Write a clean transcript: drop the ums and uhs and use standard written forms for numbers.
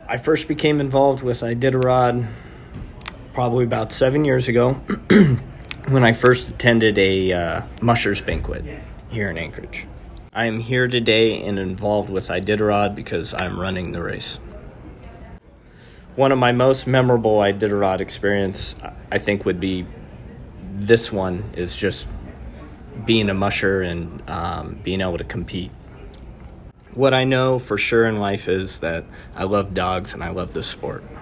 I first became involved with Iditarod probably about 7 years ago when I first attended a mushers banquet here in Anchorage. I am here today and involved with Iditarod because I'm running the race. One of my most memorable Iditarod experience, I think, would be this one, is just being a musher and being able to compete. What I know for sure in life is that I love dogs and I love this sport.